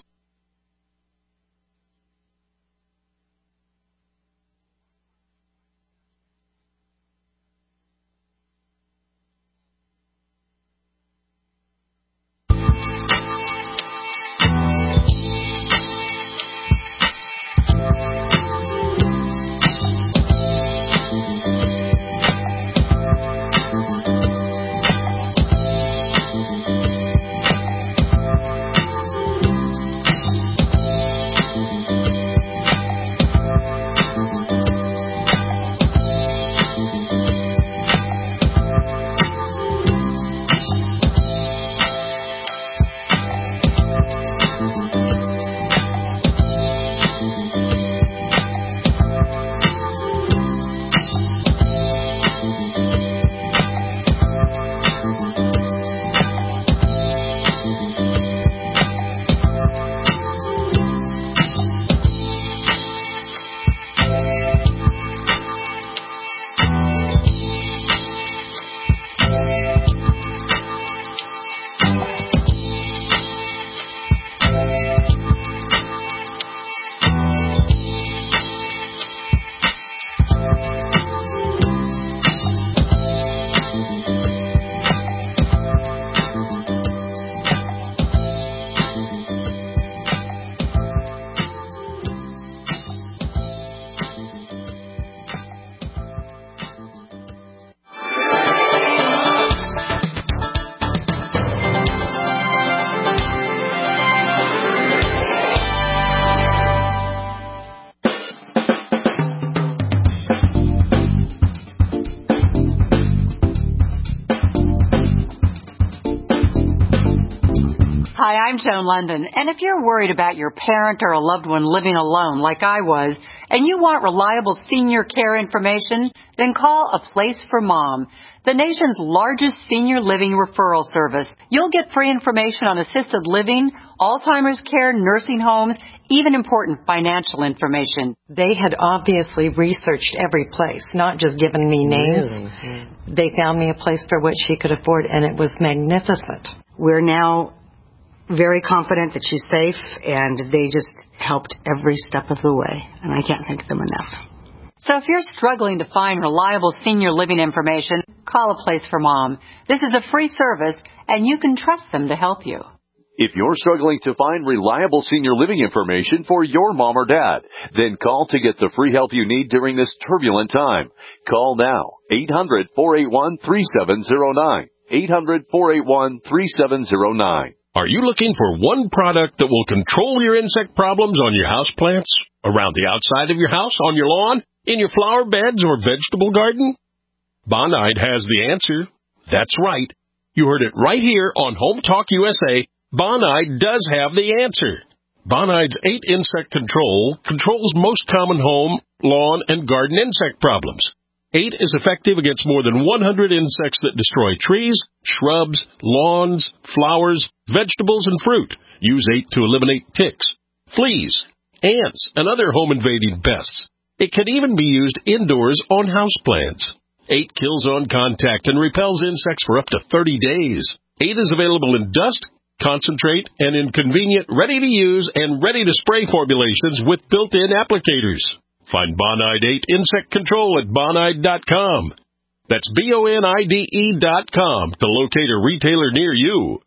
I'm Joan London, and if you're worried about your parent or a loved one living alone like I was, and you want reliable senior care information, then call A Place for Mom, the nation's largest senior living referral service. You'll get free information on assisted living, Alzheimer's care, nursing homes, even important financial information. They had obviously researched every place, not just given me names. Mm-hmm. They found me a place for what she could afford, and it was magnificent. We're now very confident that she's safe, and they just helped every step of the way, and I can't thank them enough. So if you're struggling to find reliable senior living information, call A Place for Mom. This is a free service, and you can trust them to help you. If you're struggling to find reliable senior living information for your mom or dad, then call to get the free help you need during this turbulent time. Call now, eight hundred, four eight one, three seven zero nine, eight hundred, four eight one, three seven zero nine. Are you looking for one product that will control your insect problems on your houseplants, around the outside of your house, on your lawn, in your flower beds or vegetable garden? Bonide has the answer. That's right. You heard it right here on Home Talk U S A. Bonide does have the answer. Bonide's eight Insect Control controls most common home, lawn, and garden insect problems. eight is effective against more than one hundred insects that destroy trees, shrubs, lawns, flowers, vegetables, and fruit. Use eight to eliminate ticks, fleas, ants, and other home-invading pests. It can even be used indoors on houseplants. eight kills on contact and repels insects for up to thirty days. eight is available in dust, concentrate, and in convenient, ready-to-use and ready-to-spray formulations with built-in applicators. Find Bonide eight Insect Control at bonide dot com. That's B O N I D E dot com to locate a retailer near you.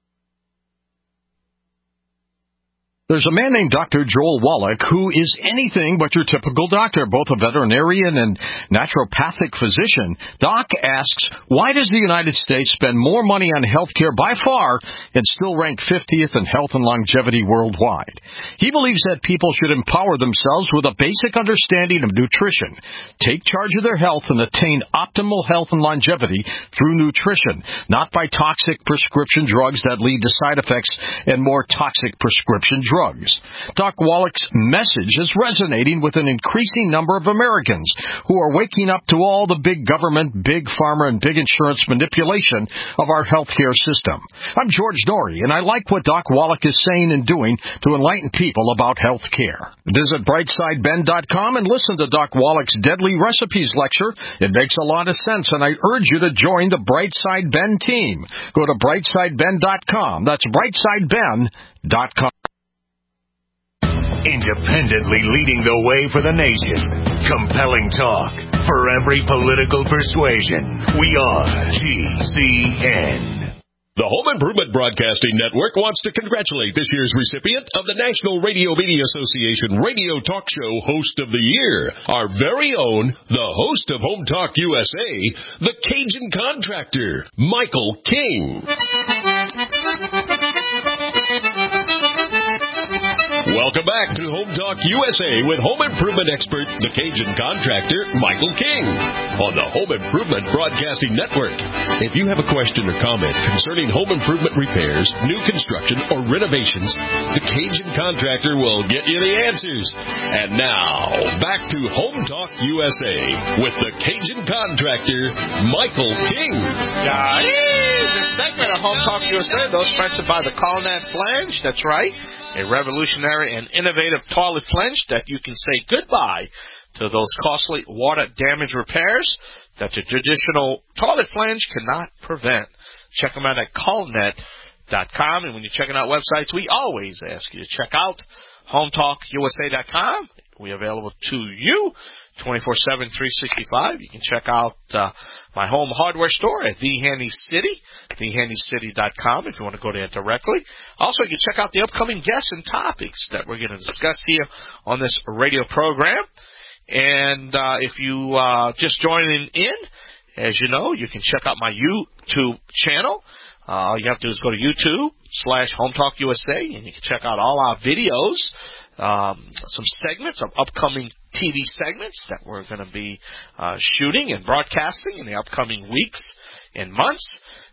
There's a man named Doctor Joel Wallach who is anything but your typical doctor, both a veterinarian and naturopathic physician. Doc asks, why does the United States spend more money on health care by far and still rank fiftieth in health and longevity worldwide? He believes that people should empower themselves with a basic understanding of nutrition, take charge of their health, and attain optimal health and longevity through nutrition, not by toxic prescription drugs that lead to side effects and more toxic prescription drugs. Drugs. Doc Wallach's message is resonating with an increasing number of Americans who are waking up to all the big government, big pharma, and big insurance manipulation of our healthcare system. I'm George Norrie, and I like what Doc Wallach is saying and doing to enlighten people about health care. Visit brightside ben dot com and listen to Doc Wallach's Deadly Recipes lecture. It makes a lot of sense, and I urge you to join the Brightside Ben team. Go to brightside ben dot com. That's brightside ben dot com. Independently leading the way for the nation. Compelling talk for every political persuasion. We are G C N. The Home Improvement Broadcasting Network wants to congratulate this year's recipient of the National Radio Media Association Radio Talk Show Host of the Year, our very own, the host of Home Talk U S A, the Cajun Contractor, Michael King. Welcome back to Home Talk U S A with home improvement expert, the Cajun Contractor, Michael King, on the Home Improvement Broadcasting Network. If you have a question or comment concerning home improvement repairs, new construction, or renovations, the Cajun Contractor will get you the answers. And now, back to Home Talk U S A with the Cajun Contractor, Michael King. Yeah, this segment of Home Talk U S A, those sponsored by the Colnet Flange. That's right. A revolutionary and innovative toilet flange that you can say goodbye to those costly water damage repairs that the traditional toilet flange cannot prevent. Check them out at colnet dot com. And when you're checking out websites, we always ask you to check out home talk u s a dot com. We're available to you twenty-four seven, three sixty-five. You can check out uh, my home hardware store at The Handy City, the handy city dot com if you want to go there directly. Also, you can check out the upcoming guests and topics that we're going to discuss here on this radio program. And uh, if you uh, just joining in, as you know, you can check out my YouTube channel. Uh, all you have to do is go to YouTube slash Home Talk U S A, and you can check out all our videos, um, some segments of upcoming T V segments that we're going to be uh, shooting and broadcasting in the upcoming weeks and months.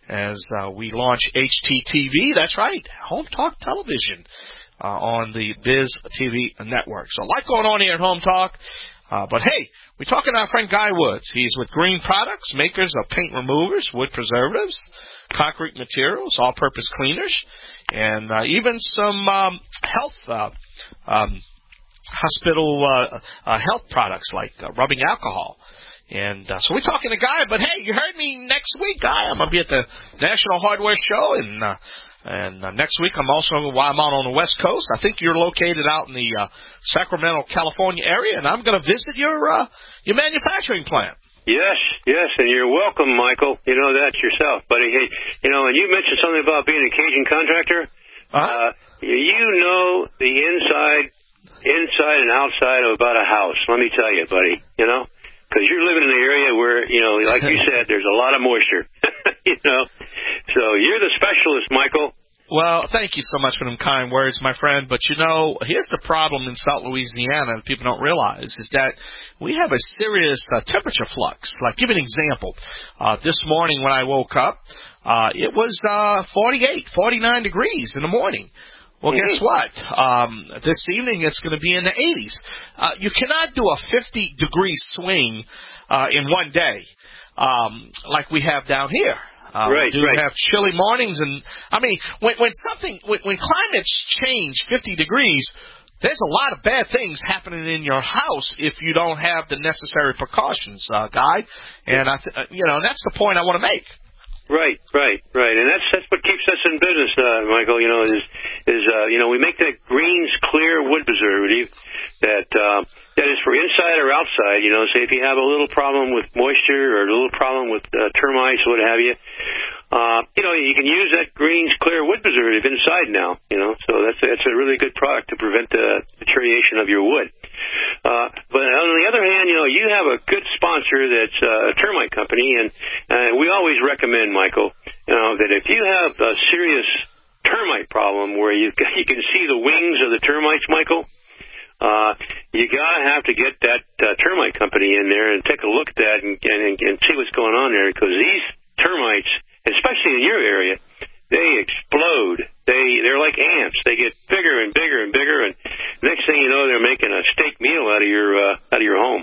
as uh, we launch H T T V. That's right, Home Talk Television uh, on the Biz T V network. So a lot going on here at Home Talk. Uh, but hey, we're talking to our friend Guy Woods. He's with Green Products, makers of paint removers, wood preservatives, concrete materials, all-purpose cleaners, and uh, even some um, health uh, um, hospital uh, uh, health products like uh, rubbing alcohol. And uh, so we're talking to Guy. But hey, you heard me next week, Guy. I'm gonna be at the National Hardware Show, and uh, and uh, next week I'm also while I'm out on the West Coast. I think you're located out in the uh, Sacramento, California area, and I'm gonna visit your uh, your manufacturing plant. Yes, yes, and you're welcome, Michael. You know that yourself, buddy. Hey, you know, and you mentioned something about being a Cajun contractor. Uh-huh. Uh, you know the inside, inside and outside of about a house. Let me tell you, buddy. You know. Because you're living in an area where, you know, like you said, there's a lot of moisture, you know. So you're the specialist, Michael. Well, thank you so much for them kind words, my friend. But, you know, here's the problem in South Louisiana that people don't realize is that we have a serious uh, temperature flux. Like, give an example. Uh, this morning when I woke up, uh, it was uh, forty-eight, forty-nine degrees in the morning. Well, guess what? Um, this evening it's going to be in the eighties. Uh, you cannot do a fifty-degree swing uh, in one day um, like we have down here. Uh, right, we do right. have chilly mornings, and I mean, when, when something, when, when climates change fifty degrees, there's a lot of bad things happening in your house if you don't have the necessary precautions, uh, Guy. And I, th- you know, that's the point I want to make. Right, right, right, and that's that's what keeps us in business, uh, Michael. You know, is is uh, you know we make that Greens Clear wood preservative that uh, that is for inside or outside. You know, say if you have a little problem with moisture or a little problem with uh, termites, what have you, uh, you know, you can use that Greens Clear wood preservative inside now. You know, so that's that's a really good product to prevent the deterioration of your wood. Uh, but on the other hand, you know, you have a good sponsor that's uh, a termite company, and uh, we always recommend, Michael, you know, that if you have a serious termite problem where you you can see the wings of the termites, Michael, uh, you gotta have to get that uh, termite company in there and take a look at that and, and, and see what's going on there, because these termites, especially in your area, they explode. They they're like ants. They get bigger and bigger and bigger, and next thing you know, they're making a steak meal out of your uh, out of your home.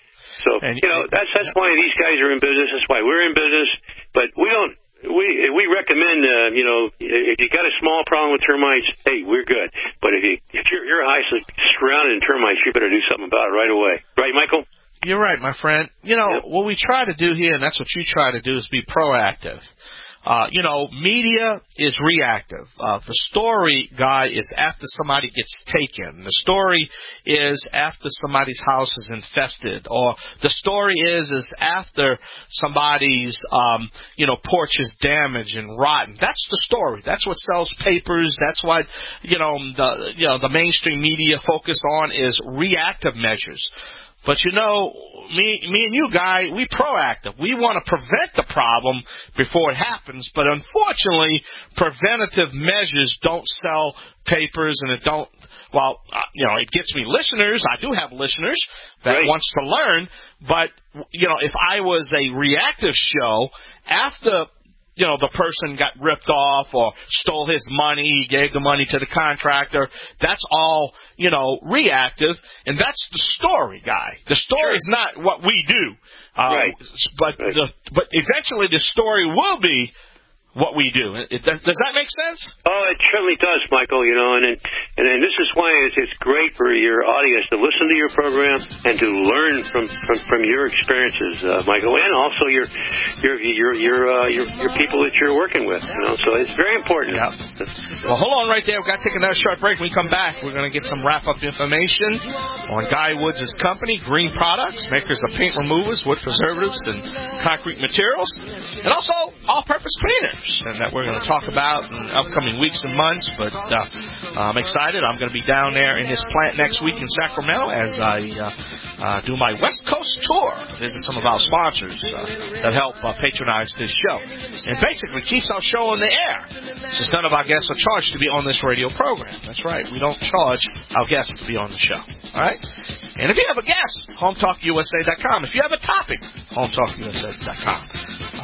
So and, you know that's that's why these guys are in business. That's why we're in business. But we don't we we recommend uh, you know if you got a small problem with termites, hey, we're good. But if you if your your house is surrounded in termites, you better do something about it right away. Right, Michael? You're right, my friend. You know, yep. What we try to do here, and that's what you try to do, is be proactive. Uh, you know, media is reactive. Uh, the story, Guy, is after somebody gets taken. The story is after somebody's house is infested. Or the story is is after somebody's, um, you know, porch is damaged and rotten. That's the story. That's what sells papers. That's what, you know, the, you know, the mainstream media focus on is reactive measures. But, you know, me me and you, Guy, we proactive. We want to prevent the problem before it happens. But, unfortunately, preventative measures don't sell papers, and it don't, well, uh, you know, it gets me listeners. I do have listeners that right. wants to learn. But, you know, if I was a reactive show, after you know, the person got ripped off or stole his money, he gave the money to the contractor. That's all, you know, reactive, and that's the story, Guy. The story is not what we do. Uh, right. But, right. The, but eventually the story will be what we do. It, does, does that make sense? Oh, it certainly does, Michael. You know, and and, and this is why it's, it's great for your audience to listen to your program and to learn from from, from your experiences, uh, Michael, and also your your your your, uh, your your people that you're working with. You know, so it's very important. Yeah. Well, hold on right there. We've got to take another short break. When we come back, we're going to get some wrap-up information on Guy Woods' company, Green Products, makers of paint removers, wood preservatives, and concrete materials, and also all-purpose cleaners, and that we're going to talk about in upcoming weeks and months. But uh, I'm excited. I'm going to be down there in his plant next week in Sacramento as I uh, uh, do my West Coast tour, visit some of our sponsors uh, that help uh, patronize this show, and basically keeps our show on the air, since none of our guests are charged to be on this radio program. That's right. We don't charge our guests to be on the show. All right? And if you have a guest, home talk U S A dot com. If you have a topic, home talk U S A dot com. Uh,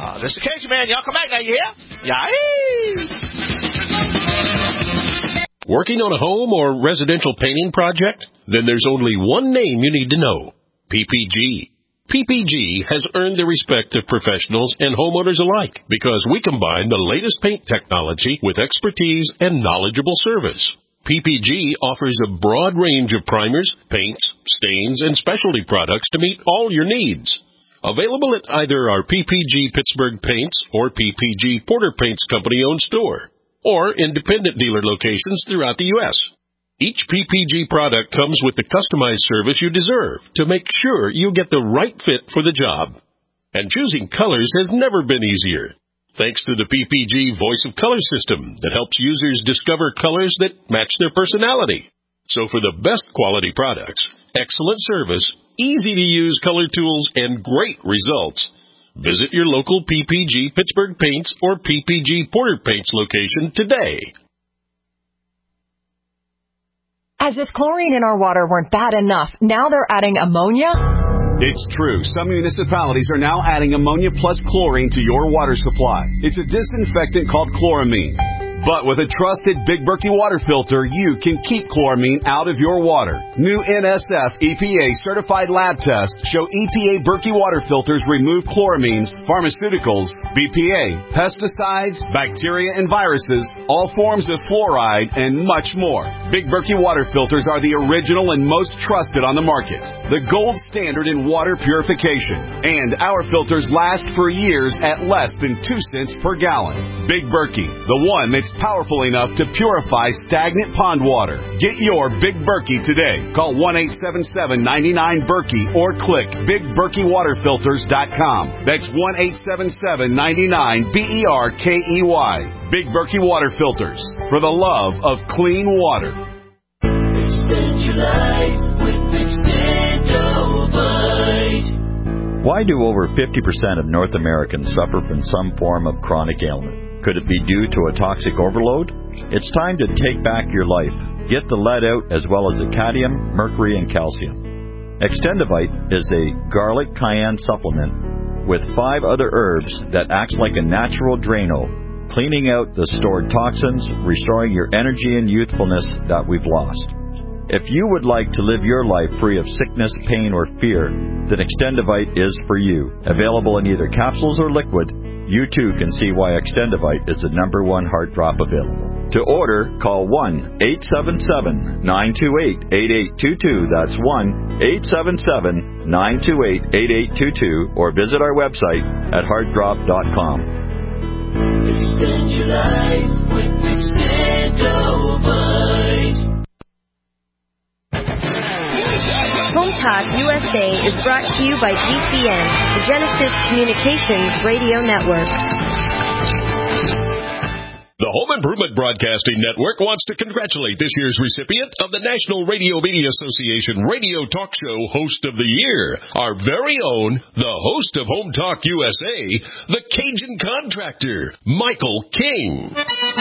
Uh, this is the Cajun Man. Y'all come back now, you hear? Yay! Working on a home or residential painting project? Then there's only one name you need to know. P P G. P P G has earned the respect of professionals and homeowners alike because we combine the latest paint technology with expertise and knowledgeable service. P P G offers a broad range of primers, paints, stains, and specialty products to meet all your needs. Available at either our P P G Pittsburgh Paints or P P G Porter Paints Company-owned store, or independent dealer locations throughout the U S Each P P G product comes with the customized service you deserve to make sure you get the right fit for the job. And choosing colors has never been easier, thanks to the P P G Voice of Color system that helps users discover colors that match their personality. So for the best quality products, excellent service, easy-to-use color tools, and great results, visit your local P P G Pittsburgh Paints or P P G Porter Paints location today. As if chlorine in our water weren't bad enough, now they're adding ammonia? It's true. Some municipalities are now adding ammonia plus chlorine to your water supply. It's a disinfectant called chloramine. But with a trusted Big Berkey water filter, you can keep chloramine out of your water. New N S F E P A certified lab tests show E P A Berkey water filters remove chloramines, pharmaceuticals, B P A, pesticides, bacteria and viruses, all forms of fluoride, and much more. Big Berkey water filters are the original and most trusted on the market. The gold standard in water purification. And our filters last for years at less than two cents per gallon. Big Berkey, the one that's powerful enough to purify stagnant pond water. Get your Big Berkey today. Call one eight seven seven, nine nine, Berkey or click big berkey water filters dot com. That's one eight seven seven, nine nine, B E R K E Y. Big Berkey Water Filters, for the love of clean water. Extend your life with Extendovite. Why do over fifty percent of North Americans suffer from some form of chronic ailment? Could it be due to a toxic overload? It's time to take back your life. Get the lead out as well as the cadmium, mercury, and calcium. Extendovite is a garlic cayenne supplement with five other herbs that acts like a natural Drano, cleaning out the stored toxins, restoring your energy and youthfulness that we've lost. If you would like to live your life free of sickness, pain, or fear, then Extendovite is for you. Available in either capsules or liquid, you too can see why Extendovite is the number one heart drop available. To order, call one eight seven seven, nine two eight, eight eight two two. That's one eight seven seven, nine two eight, eight eight two two, or visit our website at heart drop dot com. Extend your life with Extendovite. Home Talk U S A is brought to you by G C N, the Genesis Communications Radio Network. The Home Improvement Broadcasting Network wants to congratulate this year's recipient of the National Radio Media Association Radio Talk Show Host of the Year, our very own, the host of Home Talk U S A, the Cajun Contractor, Michael King.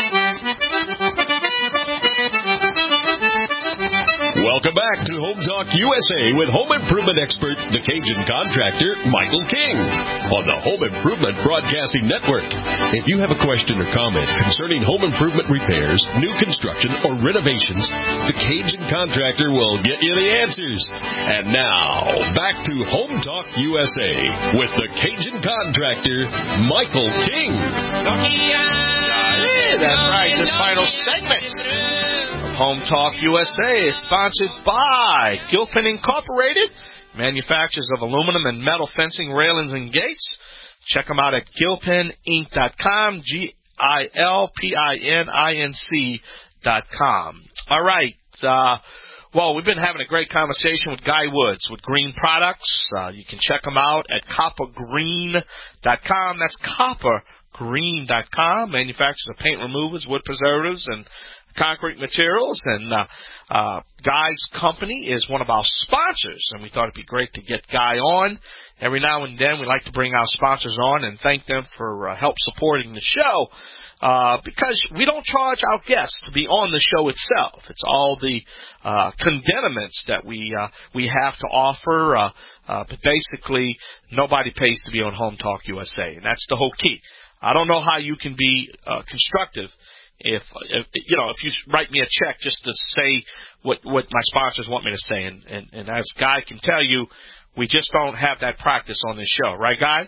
Welcome back to Home Talk U S A with home improvement expert, the Cajun Contractor, Michael King, on the Home Improvement Broadcasting Network. If you have a question or comment concerning home improvement repairs, new construction, or renovations, the Cajun Contractor will get you the answers. And now, back to Home Talk U S A with the Cajun Contractor, Michael King. Yeah, that's right. This final segment of Home Talk U S A is sponsored by Gilpin Incorporated, manufacturers of aluminum and metal fencing, railings, and gates. Check them out at gilpin inc dot com, G I L P I N I N C dot com. All right. Uh, well, we've been having a great conversation with Guy Woods with Green Products. Uh, you can check them out at copper green dot com. That's copper green dot com, manufacturers of paint removers, wood preservatives, and concrete materials. And uh, uh, Guy's company is one of our sponsors, and we thought it'd be great to get Guy on. Every now and then we like to bring our sponsors on and thank them for uh, help supporting the show. Uh, because we don't charge our guests to be on the show itself. It's all the uh, condiments that we uh, we have to offer. Uh, uh, but basically, nobody pays to be on Home Talk U S A, and that's the whole key. I don't know how you can be uh, constructive if, if you know if you write me a check just to say what what my sponsors want me to say. And, and, and as Guy can tell you, we just don't have that practice on this show, right, Guy?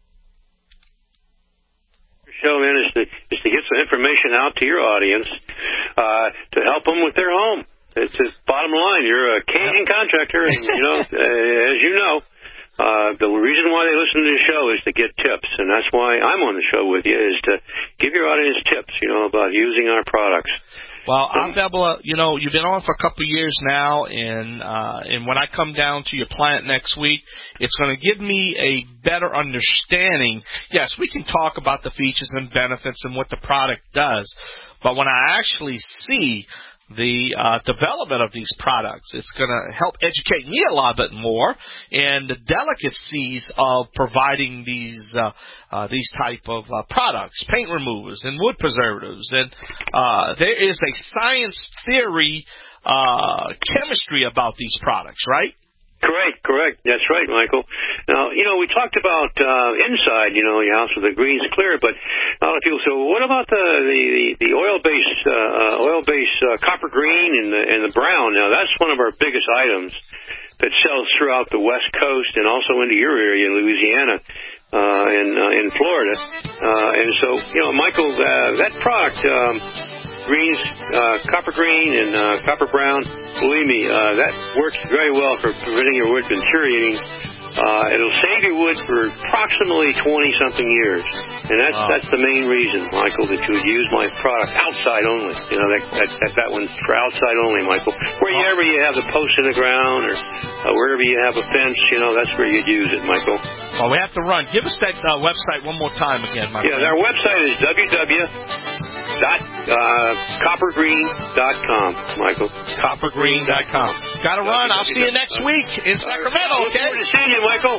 Show, man, is to, is to get some information out to your audience uh, to help them with their home. It's just bottom line. You're a Canadian contractor, and, you know, uh, as you know, uh, the reason why they listen to the show is to get tips, and that's why I'm on the show with you, is to give your audience tips, you know, about using our products. Well, Abdullah, you know, you've been on for a couple of years now, and uh, and when I come down to your plant next week, it's going to give me a better understanding. Yes, we can talk about the features and benefits and what the product does, but when I actually see the uh, development of these products, it's going to help educate me a lot bit more, and the delicacies of providing these uh, uh, these type of uh, products, paint removers and wood preservatives, and uh, there is a science theory uh, chemistry about these products, right? Correct, correct. That's right, Michael. Now, you know, we talked about uh, inside, you know, your house with the greens clear, but a lot of people say, well, what about the the, the oil-based uh, oil-based uh, copper green and the, and the brown? Now, that's one of our biggest items that sells throughout the West Coast and also into your area, Louisiana, uh, and uh, in Florida. Uh, and so, you know, Michael, uh, that product. Um, Greens, uh, copper green and uh, copper brown, believe me, uh, that works very well for preventing your wood deteriorating. Uh, it'll save your wood for approximately twenty-something years. And that's wow. that's the main reason, Michael, that you would use my product outside only. You know, that that, that, that one's for outside only, Michael. Wherever you have the post in the ground or uh, wherever you have a fence, you know, that's where you'd use it, Michael. Well, we have to run. Give us that uh, website one more time again, Michael. Yeah, our website is w w w dot copper green dot com, Michael. copper green dot com. Gotta run. I'll see you next week in Sacramento, okay? Look forward to seeing you, Michael.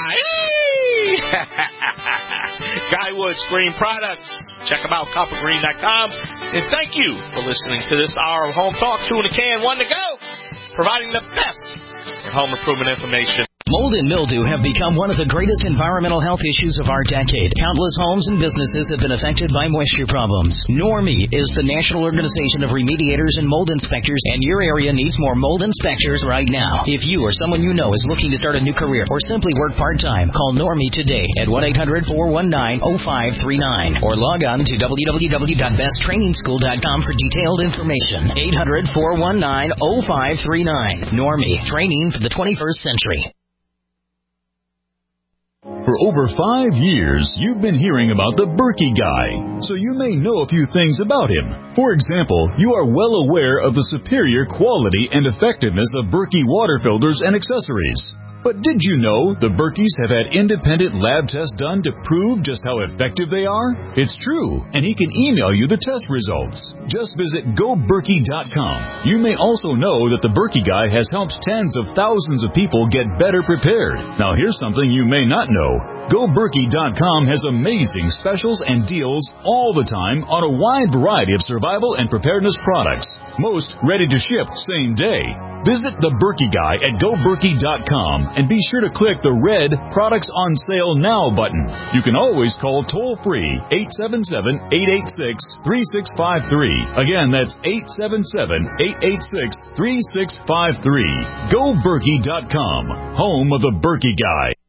Yay! Guy Woods Green Products. Check them out, copper green dot com. And thank you for listening to this hour of Home Talk. Two in a can, one to go. Providing the best in home improvement information. Mold and mildew have become one of the greatest environmental health issues of our decade. Countless homes and businesses have been affected by moisture problems. Normie is the National Organization of Remediators and Mold Inspectors, and your area needs more mold inspectors right now. If you or someone you know is looking to start a new career or simply work part-time, call Normie today at one eight hundred four one nine oh five three nine or log on to w w w dot best training school dot com for detailed information. eight hundred four one nine oh five three nine. Normie, training for the twenty-first century. For over five years, you've been hearing about the Berkey Guy, so you may know a few things about him. For example, you are well aware of the superior quality and effectiveness of Berkey water filters and accessories. But did you know the Berkeys have had independent lab tests done to prove just how effective they are? It's true, and he can email you the test results. Just visit go berkey dot com. You may also know that the Berkey Guy has helped tens of thousands of people get better prepared. Now here's something you may not know. go berkey dot com has amazing specials and deals all the time on a wide variety of survival and preparedness products. Most ready to ship same day. Visit the Berkey Guy at go berkey dot com and be sure to click the red Products on Sale Now button. You can always call toll-free eight seven seven, eight eight six, three six five three. Again, that's eight seven seven, eight eight six, three six five three. go berkey dot com, home of the Berkey Guy.